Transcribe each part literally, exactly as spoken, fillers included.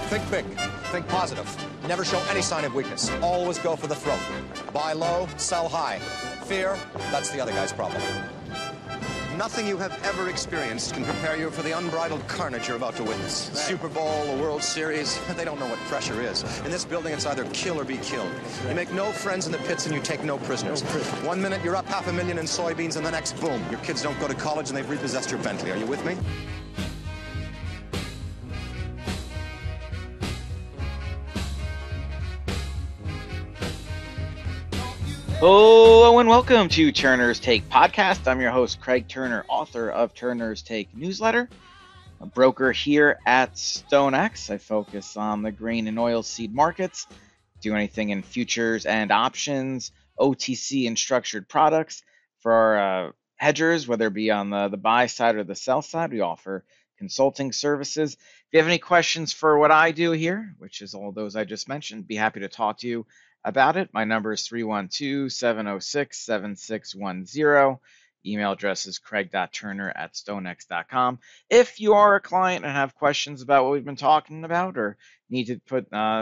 Think big. Think positive. Never show any sign of weakness. Always go for the throat. Buy low, sell high. Fear, that's the other guy's problem. Nothing you have ever experienced can prepare you for the unbridled carnage you're about to witness. Right. Super Bowl, the World Series, they don't know what pressure is. In this building, it's either kill or be killed. You make no friends in the pits and you take no prisoners. No prisoners. One minute, you're up half a million in soybeans, and the next, boom, your kids don't go to college and they've repossessed your Bentley. Are you with me? Hello and welcome to Turner's Take Podcast. I'm your host, Craig Turner, author of Turner's Take Newsletter, a broker here at StoneX. I focus on the grain and oilseed markets, do anything in futures and options, O T C and structured products. For our uh, hedgers, whether it be on the, the buy side or the sell side, we offer consulting services. If you have any questions for what I do here, which is all those I just mentioned, be happy to talk to you about it. My number is three one two, seven oh six, seven six one zero. Email address is craig.turner at stonex dot com. If you are a client and have questions about what we've been talking about or need to put uh,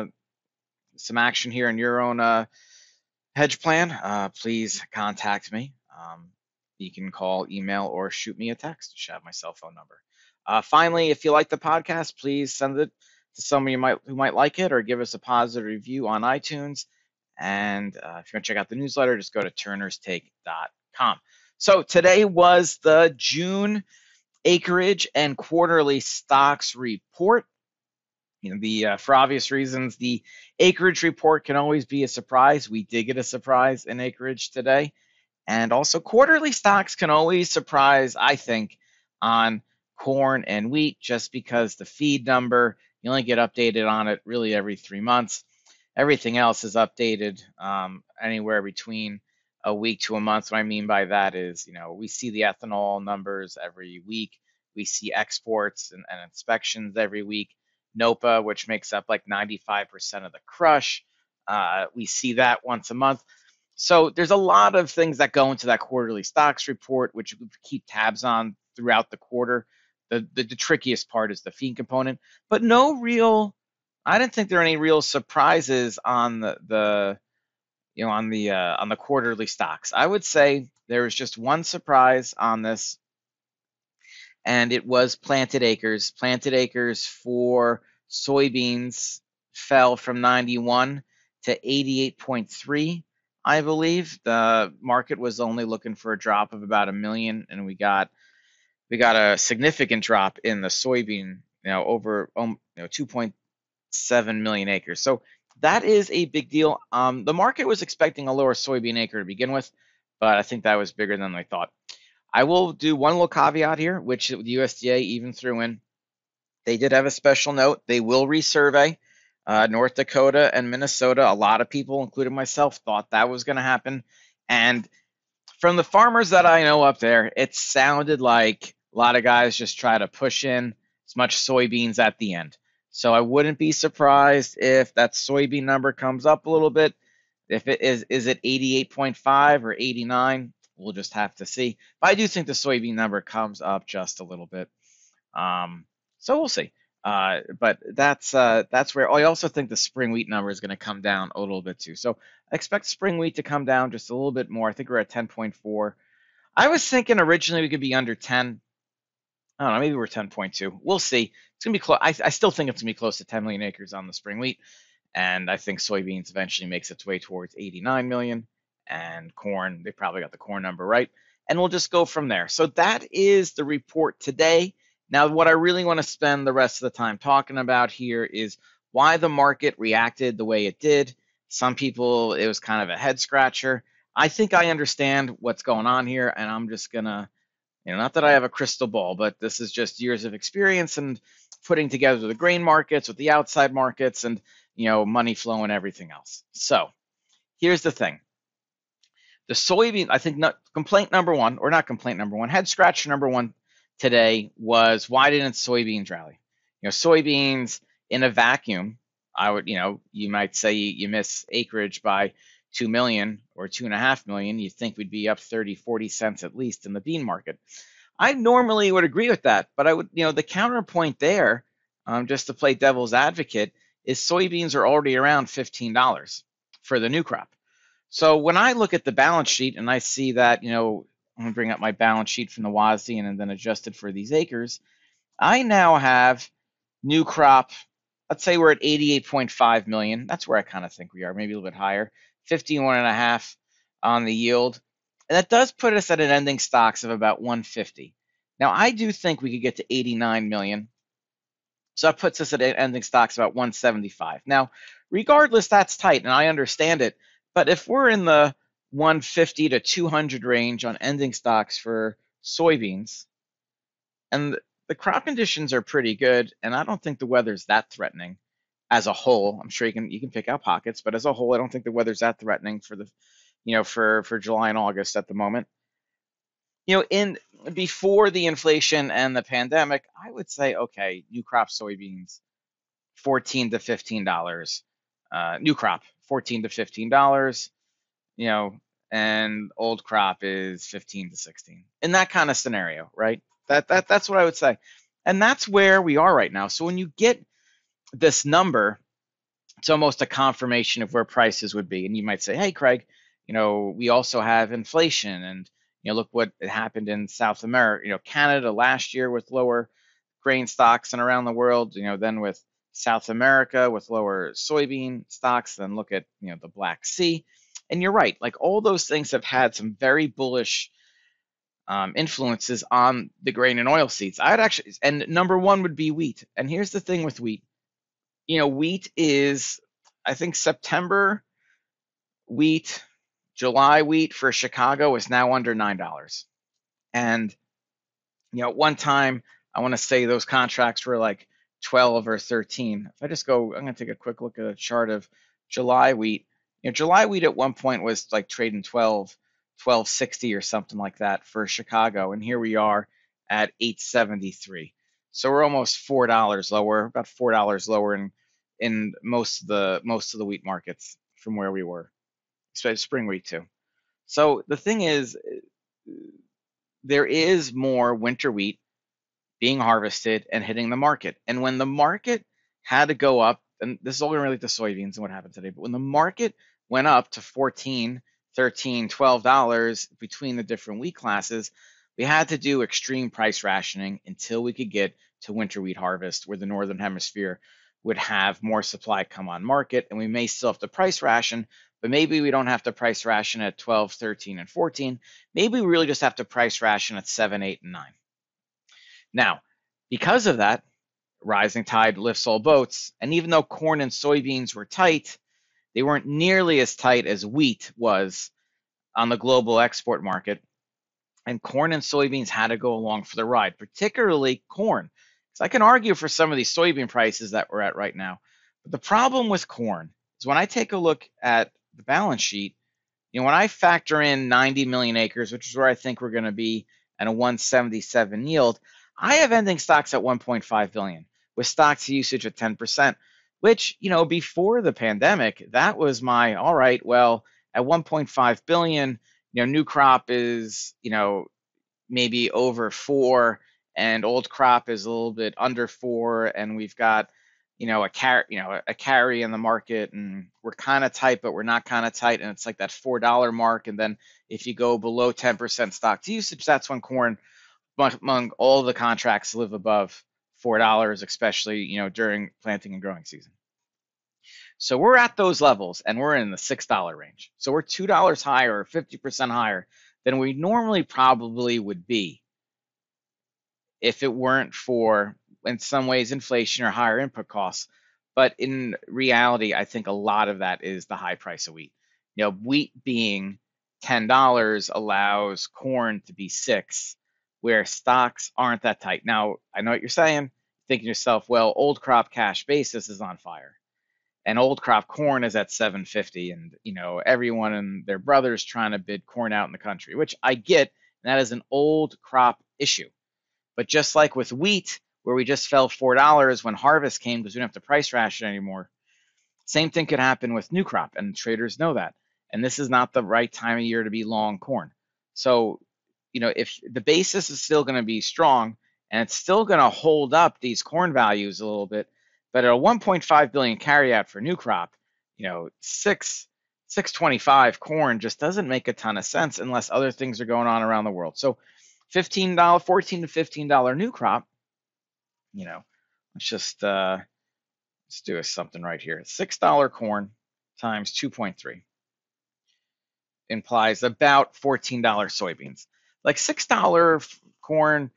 some action here in your own uh, hedge plan, uh, please contact me. Um, you can call, email, or shoot me a text. You should have my cell phone number. Uh, finally, if you like the podcast, please send it to someone you might who might like it, or give us a positive review on iTunes. And uh, if you want to check out the newsletter, just go to turners take dot com. So today was the June acreage and quarterly stocks report. You know, the uh, for obvious reasons, the acreage report can always be a surprise. We did get a surprise in acreage today. And also quarterly stocks can always surprise, I think, on corn and wheat, just because the feed number, you only get updated on it really every three months. Everything else is updated um, anywhere between a week to a month. What I mean by that is, you know, we see the ethanol numbers every week. We see exports and, and inspections every week. NOPA, which makes up like ninety-five percent of the crush, uh, we see that once a month. So there's a lot of things that go into that quarterly stocks report, which we keep tabs on throughout the quarter. The, the, the trickiest part is the feed component, but no real I didn't think there were any real surprises on the, the you know, on the uh, on the quarterly stocks. I would say there was just one surprise on this, and it was planted acres. Planted acres for soybeans fell from ninety-one to eighty-eight point three, I believe. The market was only looking for a drop of about a million, and we got we got a significant drop in the soybean, you know, over um, you know two point seven million acres. So that is a big deal. Um, the market was expecting a lower soybean acre to begin with, but I think that was bigger than they thought. I will do one little caveat here, which the U S D A even threw in. They did have a special note. They will resurvey uh, North Dakota and Minnesota. A lot of people, including myself, thought that was going to happen. And from the farmers that I know up there, it sounded like a lot of guys just try to push in as much soybeans at the end. So I wouldn't be surprised if that soybean number comes up a little bit. If it is, is it eighty-eight point five or eighty-nine? We'll just have to see. But I do think the soybean number comes up just a little bit. Um, so we'll see. Uh, but that's uh, that's where I also think the spring wheat number is going to come down a little bit too. So I expect spring wheat to come down just a little bit more. I think we're at ten point four. I was thinking originally we could be under ten. I don't know, maybe we're ten point two. We'll see. It's going to be close. I, I still think it's going to be close to ten million acres on the spring wheat. And I think soybeans eventually makes its way towards eighty-nine million. And corn, they probably got the corn number right. And we'll just go from there. So that is the report today. Now, what I really want to spend the rest of the time talking about here is why the market reacted the way it did. Some people, it was kind of a head scratcher. I think I understand what's going on here, and I'm just going to You know, not that I have a crystal ball, but this is just years of experience and putting together the grain markets with the outside markets and, you know, money flow and everything else. So here's the thing. The soybean, I think not, complaint number one, or not complaint number one, head scratcher number one today was, why didn't soybeans rally? You know, soybeans in a vacuum, I would, you know, you might say you miss acreage by two million or two and a half million, you think we'd be up thirty, forty cents at least in the bean market. I normally would agree with that, but I would, you know, the counterpoint there, um, just to play devil's advocate, is soybeans are already around fifteen dollars for the new crop. So when I look at the balance sheet and I see that, you know, I'm going to bring up my balance sheet from the W A S D and then adjust it for these acres, I now have new crop. Let's say we're at eighty-eight point five million. That's where I kind of think we are, maybe a little bit higher, fifty-one and a half on the yield. And that does put us at an ending stocks of about one fifty. Now, I do think we could get to eighty-nine million. So that puts us at ending stocks about one seventy-five. Now, regardless, that's tight, and I understand it. But if we're in the one fifty to two hundred range on ending stocks for soybeans, and the crop conditions are pretty good, and I don't think the weather's that threatening as a whole. I'm sure you can you can pick out pockets, but as a whole, I don't think the weather's that threatening for the, you know, for for July and August at the moment. You know, in before the inflation and the pandemic, I would say, okay, new crop soybeans, fourteen to fifteen dollars. Uh, new crop, fourteen to fifteen dollars. You know, and old crop is fifteen to sixteen. In that kind of scenario, right? That that that's what I would say, and that's where we are right now. So when you get this number, it's almost a confirmation of where prices would be. And you might say, hey, Craig, you know, we also have inflation, and you know, look what happened in South America, you know, Canada last year with lower grain stocks and around the world, you know, then with South America with lower soybean stocks, then look at, you know, the Black Sea. And you're right, like all those things have had some very bullish um, influences on the grain and oil seeds. I'd actually, and number one would be wheat. And here's the thing with wheat. You know, wheat is, I think September wheat, July wheat for Chicago is now under nine dollars. And, you know, at one time, I want to say those contracts were like twelve or thirteen. If I just go, I'm going to take a quick look at a chart of July wheat. You know, July wheat at one point was like trading twelve, twelve sixty or something like that for Chicago. And here we are at eight seventy-three. So we're almost four dollars lower, about four dollars lower in in most of the most of the wheat markets from where we were, especially spring wheat too. So the thing is, there is more winter wheat being harvested and hitting the market. And when the market had to go up, and this is all going to relate to soybeans and what happened today, but when the market went up to fourteen, thirteen, twelve dollars between the different wheat classes, we had to do extreme price rationing until we could get to winter wheat harvest, where the northern hemisphere would have more supply come on market. And we may still have to price ration, but maybe we don't have to price ration at twelve, thirteen, and fourteen. Maybe we really just have to price ration at seven, eight, and nine. Now, because of that, rising tide lifts all boats. And even though corn and soybeans were tight, they weren't nearly as tight as wheat was on the global export market. And corn and soybeans had to go along for the ride, particularly corn. So I can argue for some of these soybean prices that we're at right now. But the problem with corn is when I take a look at the balance sheet, you know, when I factor in ninety million acres, which is where I think we're going to be at a one seventy-seven yield, I have ending stocks at one point five billion with stocks usage at ten percent, which, you know, before the pandemic, that was my, all right, well, at one point five billion, you know, new crop is, you know, maybe over four, and old crop is a little bit under four, and we've got, you know, a car, you know, a carry in the market, and we're kind of tight, but we're not kind of tight, and it's like that four dollar mark. And then if you go below ten percent stock to usage, that's when corn, among all the contracts, live above four dollars, especially, you know, during planting and growing season. So we're at those levels, and we're in the six dollar range. So we're two dollars higher, or fifty percent higher than we normally probably would be if it weren't for, in some ways, inflation or higher input costs. But in reality, I think a lot of that is the high price of wheat. You know, wheat being ten dollars allows corn to be six, where stocks aren't that tight. Now, I know what you're saying, thinking to yourself, well, old crop cash basis is on fire, and old crop corn is at seven fifty, and, you know, everyone and their brothers trying to bid corn out in the country, which I get, and that is an old crop issue. But just like with wheat, where we just fell four dollars when harvest came because we don't have to price ration anymore, same thing could happen with new crop, and traders know that. And this is not the right time of year to be long corn. So, you know, if the basis is still going to be strong, and it's still going to hold up these corn values a little bit. But at a one point five billion carryout for new crop, you know, six six twenty-five corn just doesn't make a ton of sense unless other things are going on around the world. So fifteen dollars, fourteen to fifteen dollars new crop, you know, let's just uh, let's do something right here. six dollars corn times two point three implies about fourteen dollars soybeans. Like six dollars corn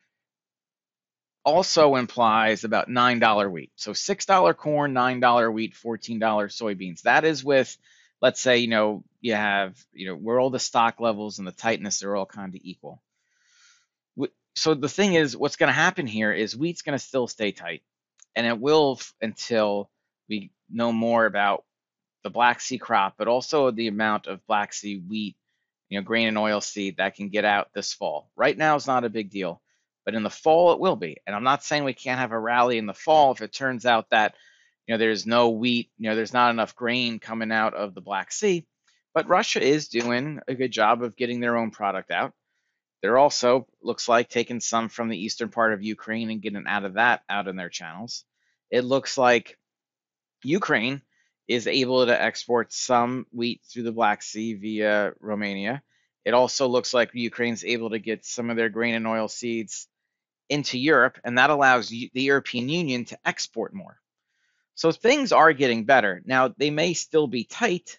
also implies about nine dollars wheat. So six dollars corn, nine dollars wheat, fourteen dollars soybeans. That is with, let's say, you know, you have, you know, where all the stock levels and the tightness are all kind of equal. So the thing is, what's going to happen here is wheat's going to still stay tight, and it will until we know more about the Black Sea crop, but also the amount of Black Sea wheat, you know, grain and oil seed that can get out this fall. Right now is not a big deal, but in the fall it will be. And I'm not saying we can't have a rally in the fall if it turns out that, you know, there's no wheat, you know, there's not enough grain coming out of the Black Sea, but Russia is doing a good job of getting their own product out. They're also, looks like, taking some from the eastern part of Ukraine and getting out of that out in their channels. It looks like Ukraine is able to export some wheat through the Black Sea via Romania. It also looks like Ukraine's able to get some of their grain and oil seeds into Europe, and that allows the European Union to export more. So things are getting better. Now, they may still be tight,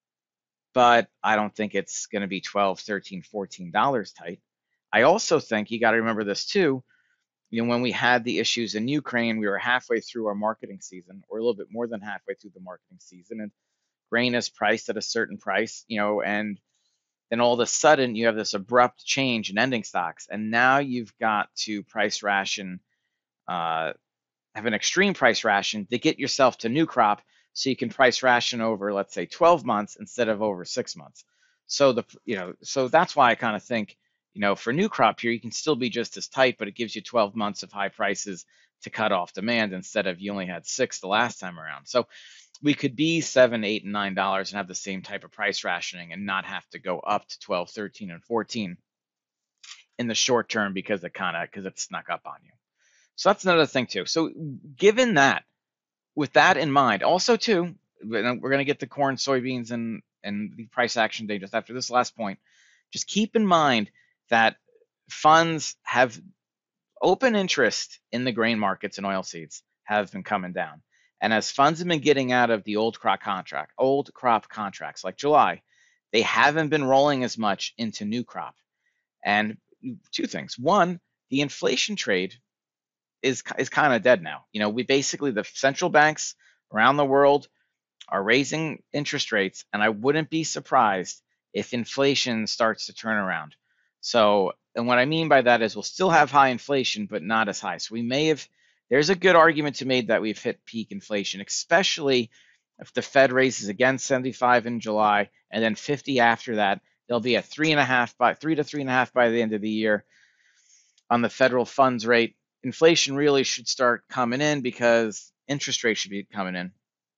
but I don't think it's going to be twelve, thirteen, fourteen dollars tight. I also think you got to remember this too. You know, when we had the issues in Ukraine, we were halfway through our marketing season, or a little bit more than halfway through the marketing season, and grain is priced at a certain price, you know, and then all of a sudden you have this abrupt change in ending stocks, and now you've got to price ration, uh, have an extreme price ration to get yourself to new crop, so you can price ration over, let's say, twelve months instead of over six months. So the, you know, so that's why I kind of think, you know, for new crop here, you can still be just as tight, but it gives you twelve months of high prices to cut off demand instead of you only had six the last time around. So we could be seven, eight, and nine dollars and have the same type of price rationing and not have to go up to twelve, thirteen, and fourteen in the short term because it kind of because it snuck up on you. So that's another thing too. So given that, with that in mind, also too, we're going to get the corn, soybeans, and and the price action day just after this last point. Just keep in mind that funds have open interest in the grain markets and oilseeds have been coming down. And as funds have been getting out of the old crop contract, old crop contracts like July, they haven't been rolling as much into new crop. And two things. One, the inflation trade is is kind of dead now. You know, we basically, the central banks around the world are raising interest rates, and I wouldn't be surprised if inflation starts to turn around. So, and what I mean by that is we'll still have high inflation, but not as high. So we may have, there's a good argument to make that we've hit peak inflation, especially if the Fed raises again seventy-five in July and then fifty after that. There'll be a three and a half by three to three and a half by the end of the year on the federal funds rate. Inflation really should start coming in because interest rates should be coming in.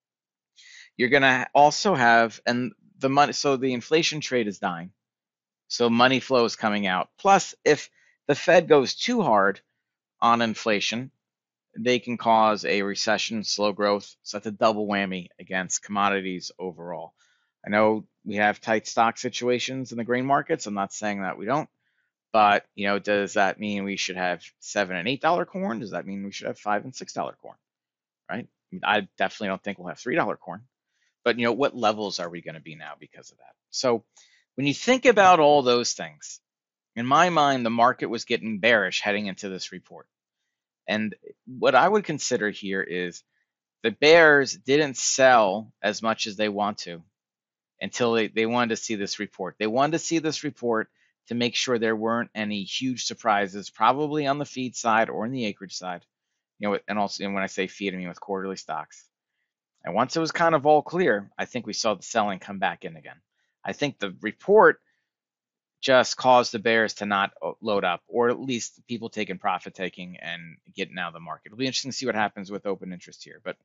You're going to also have, and the money, so the inflation trade is dying. So money flow is coming out. Plus, if the Fed goes too hard on inflation, they can cause a recession, slow growth. So that's a double whammy against commodities overall. I know we have tight stock situations in the grain markets. I'm not saying that we don't. But, you know, does that mean we should have seven and eight dollar corn? Does that mean we should have five and six dollar corn? Right? I mean, I definitely don't think we'll have three dollar corn. But, you know, what levels are we going to be now because of that? So when you think about all those things, in my mind, the market was getting bearish heading into this report. And what I would consider here is the bears didn't sell as much as they want to until they, they wanted to see this report. They wanted to see this report to make sure there weren't any huge surprises, probably on the feed side or in the acreage side. You know, and also, and when I say feed, I mean with quarterly stocks. And once it was kind of all clear, I think we saw the selling come back in again. I think the report just caused the bears to not load up, or at least people taking profit taking and getting out of the market. It'll be interesting to see what happens with open interest here. But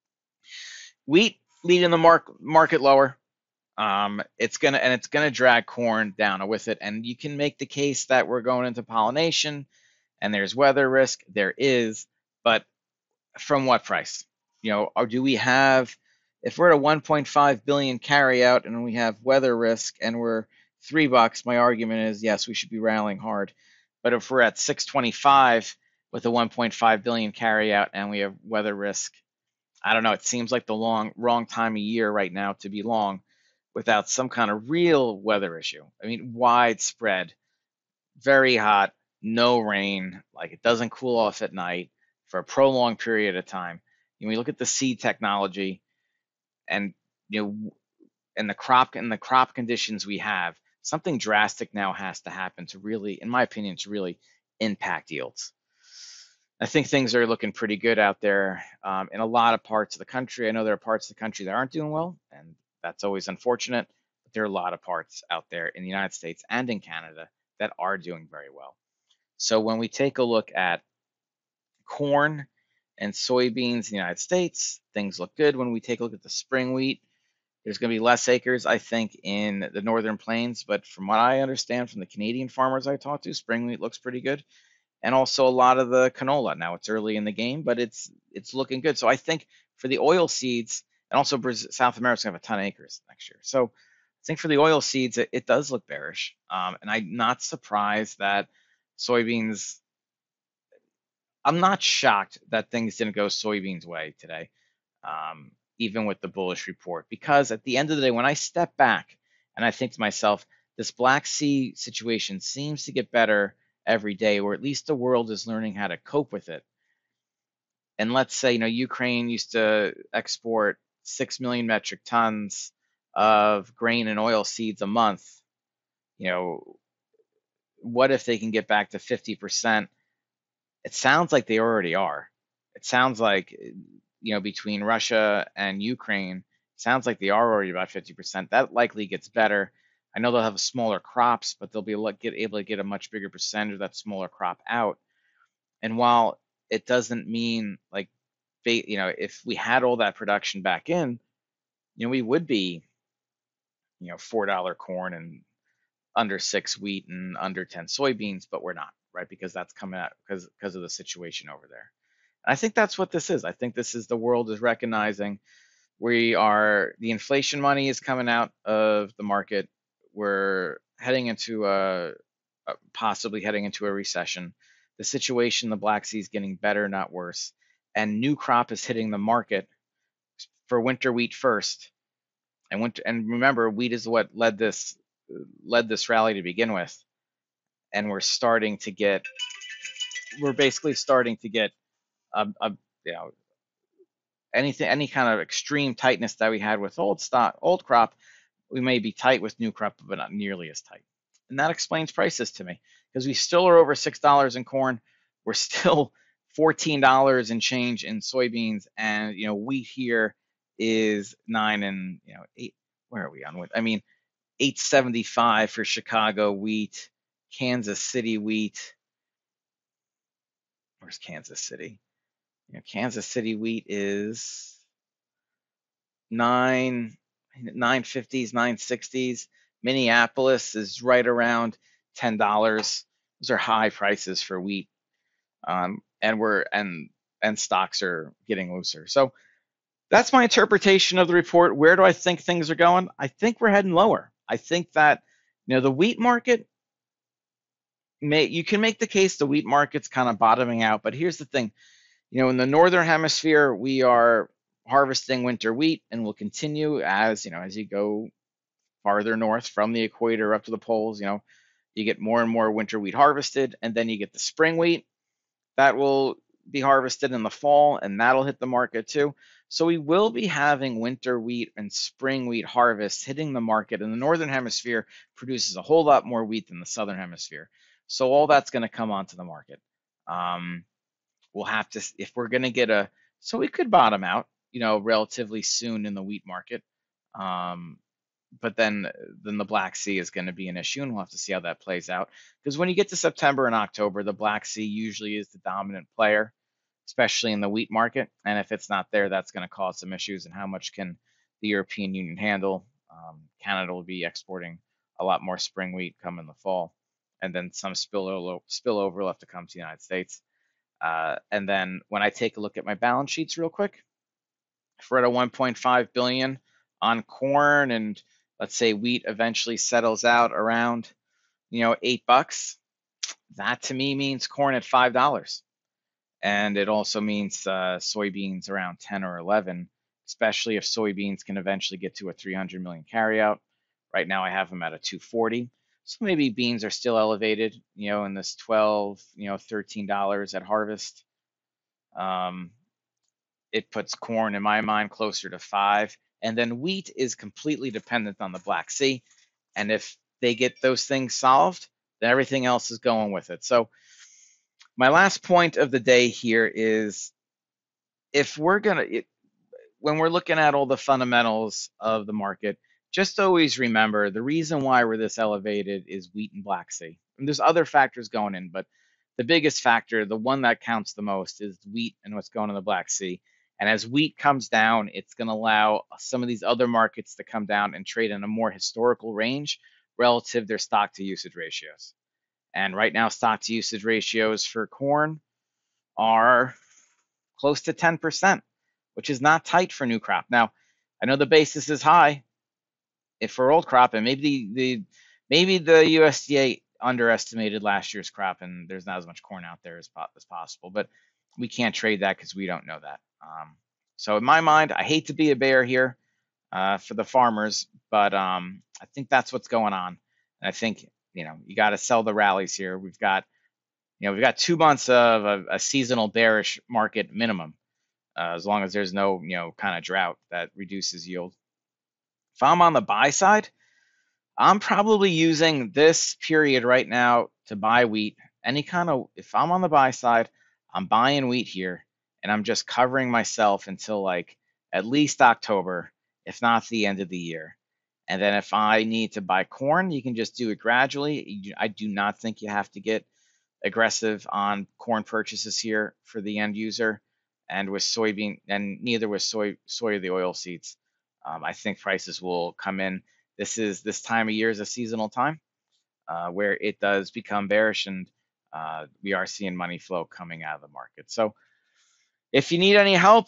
wheat leading the mark, market lower. Um, it's gonna and it's gonna drag corn down with it. And you can make the case that we're going into pollination, and there's weather risk, there is, but from what price? You know, or do we have, if we're at a one point five billion carry out and we have weather risk and we're three bucks, my argument is yes, we should be rallying hard. But if we're at six twenty-five with a one point five billion carry out and we have weather risk, I don't know. It seems like the long wrong time of year right now to be long without some kind of real weather issue. I mean, widespread, very hot, no rain, like it doesn't cool off at night for a prolonged period of time. And we look at the seed technology and you know and the crop and the crop conditions we have, something drastic now has to happen to really, in my opinion, to really impact yields. I think things are looking pretty good out there um, in a lot of parts of the country. I know there are parts of the country that aren't doing well, and that's always unfortunate. But there are a lot of parts out there in the United States and in Canada that are doing very well. So when we take a look at corn and soybeans in the United States, things look good. When we take a look at the spring wheat, there's going to be less acres, I think, in the northern plains. But from what I understand from the Canadian farmers I talked to, spring wheat looks pretty good. And also a lot of the canola. Now it's early in the game, but it's it's looking good. So I think for the oil seeds, and also Brazil, South America's gonna have a ton of acres next year. So I think for the oil seeds, it, it does look bearish. Um, and I'm not surprised that soybeans. I'm not shocked that things didn't go soybeans' way today, um, even with the bullish report, because at the end of the day, when I step back and I think to myself, this Black Sea situation seems to get better every day, or at least the world is learning how to cope with it. And let's say, you know, Ukraine used to export six million metric tons of grain and oil seeds a month. You know, what if they can get back to fifty percent? It sounds like they already are. It sounds like, you know, between Russia and Ukraine, it sounds like they are already about fifty percent. That likely gets better. I know they'll have smaller crops, but they'll be able to get a much bigger percentage of that smaller crop out. And while it doesn't mean like, you know, if we had all that production back in, you know, we would be, you know, four dollar corn and under six wheat and under ten soybeans, but we're not, right? Because that's coming out because because of the situation over there. And I think that's what this is. I think this is the world is recognizing we are, the inflation money is coming out of the market. We're heading into a, a possibly heading into a recession. The situation in the Black Sea is getting better, not worse. And new crop is hitting the market for winter wheat first. And winter, and remember, wheat is what led this led this rally to begin with. And we're starting to get, we're basically starting to get a, a you know anything, any kind of extreme tightness that we had with old stock, old crop. We may be tight with new crop, but not nearly as tight. And that explains prices to me, because we still are over six dollars in corn. We're still fourteen dollars and change in soybeans. And, you know, wheat here is nine and, you know, eight. Where are we on? I mean, eight seventy-five for Chicago wheat, Kansas City wheat. Where's Kansas City? You know, Kansas City wheat is nine. nine fifties, nine sixties. Minneapolis is right around ten dollars. Those are high prices for wheat. Um, and we're and and stocks are getting looser. So that's my interpretation of the report. Where do I think things are going? I think we're heading lower. I think that, you know, the wheat market, may you can make the case the wheat market's kind of bottoming out, but here's the thing. You know, in the northern hemisphere, we are harvesting winter wheat, and will continue as, you know, as you go farther north from the equator up to the poles, you know, you get more and more winter wheat harvested, and then you get the spring wheat that will be harvested in the fall, and that'll hit the market too. So we will be having winter wheat and spring wheat harvests hitting the market, and the northern hemisphere produces a whole lot more wheat than the southern hemisphere. So all that's going to come onto the market. Um, we'll have to, if we're going to get a, so we could bottom out, you know, relatively soon in the wheat market. Um, but then, then the Black Sea is going to be an issue, and we'll have to see how that plays out. Because when you get to September and October, the Black Sea usually is the dominant player, especially in the wheat market. And if it's not there, that's going to cause some issues. And how much can the European Union handle? Um, Canada will be exporting a lot more spring wheat come in the fall, and then some spillover spillover left to come to the United States. Uh, and then when I take a look at my balance sheets real quick, if we're at a one point five billion on corn, and let's say wheat eventually settles out around, you know, eight bucks, that to me means corn at five dollars. And it also means uh, soybeans around ten or eleven, especially if soybeans can eventually get to a three hundred million carryout. Right now I have them at a two forty. So maybe beans are still elevated, you know, in this twelve, you know, thirteen dollars at harvest. Um, it puts corn in my mind closer to five. And then wheat is completely dependent on the Black Sea. And if they get those things solved, then everything else is going with it. So my last point of the day here is, if we're going to, when we're looking at all the fundamentals of the market, just always remember the reason why we're this elevated is wheat and Black Sea. And there's other factors going in, but the biggest factor, the one that counts the most, is wheat and what's going on in the Black Sea. And as wheat comes down, it's going to allow some of these other markets to come down and trade in a more historical range relative to their stock to usage ratios. And right now, stock to usage ratios for corn are close to ten percent, which is not tight for new crop. Now, I know the basis is high if for old crop, and maybe the, the maybe the U S D A underestimated last year's crop, and there's not as much corn out there as, as possible. But we can't trade that because we don't know that. Um, so in my mind, I hate to be a bear here uh, for the farmers, but um, I think that's what's going on. And I think, you know, you got to sell the rallies here. We've got, you know, we've got two months of a, a seasonal bearish market minimum, uh, as long as there's no, you know, kind of drought that reduces yield. If I'm on the buy side, I'm probably using this period right now to buy wheat. Any kind of, if I'm on the buy side, I'm buying wheat here, and I'm just covering myself until like at least October, if not the end of the year. And then if I need to buy corn, you can just do it gradually. I do not think you have to get aggressive on corn purchases here for the end user, and with soybean, and neither with soy, soy or the oil seeds. Um, I think prices will come in. This is this time of year is a seasonal time uh, where it does become bearish, and uh, we are seeing money flow coming out of the market. So if you need any help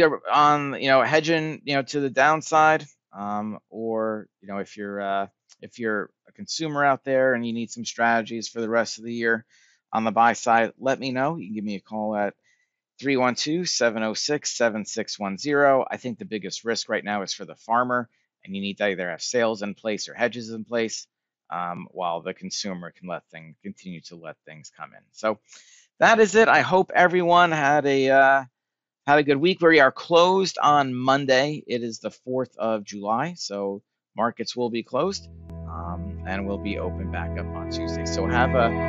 on, you know, hedging, you know, to the downside, um, or, you know, if you're uh, if you're a consumer out there and you need some strategies for the rest of the year on the buy side, let me know. You can give me a call at three one two, seven oh six, seven six one zero. I think the biggest risk right now is for the farmer, and you need to either have sales in place or hedges in place, um, while the consumer can let things continue to let things come in. So that is it. I hope everyone had a uh, had a good week. We are closed on Monday. It is the fourth of July, so markets will be closed, um, and will be open back up on Tuesday. So have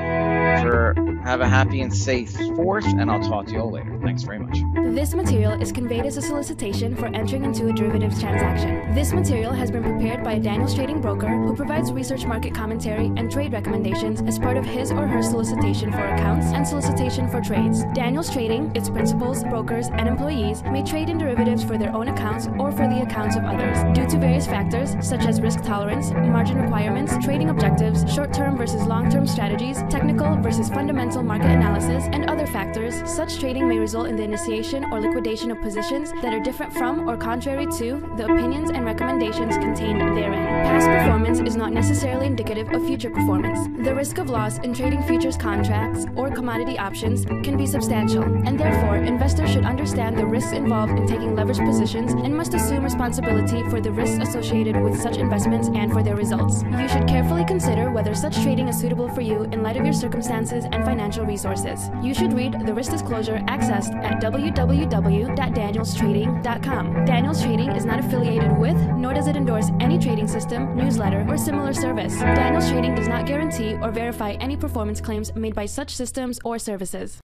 a for have a happy and safe fourth, and I'll talk to you all later. Thanks very much. This material is conveyed as a solicitation for entering into a derivatives transaction. This material has been prepared by a Daniels Trading broker who provides research, market commentary, and trade recommendations as part of his or her solicitation for accounts and solicitation for trades. Daniels Trading, its principals, brokers, and employees may trade in derivatives for their own accounts or for the accounts of others. Due to various factors such as risk tolerance, margin requirements, trading objectives, short-term versus long-term strategies, technical versus fundamental market analysis, and other factors, such trading may result in the initiation or liquidation of positions that are different from or contrary to the opinions and recommendations contained therein. Past performance is not necessarily indicative of future performance. The risk of loss in trading futures contracts or commodity options can be substantial, and therefore investors should understand the risks involved in taking leveraged positions and must assume responsibility for the risks associated with such investments and for their results. You should carefully consider whether such trading is suitable for you in light of your circumstances and financial resources. You should read the risk disclosure accessed at w w w dot daniels trading dot com. Daniels Trading is not affiliated with, nor does it endorse any trading system, newsletter, or similar service. Daniels Trading does not guarantee or verify any performance claims made by such systems or services.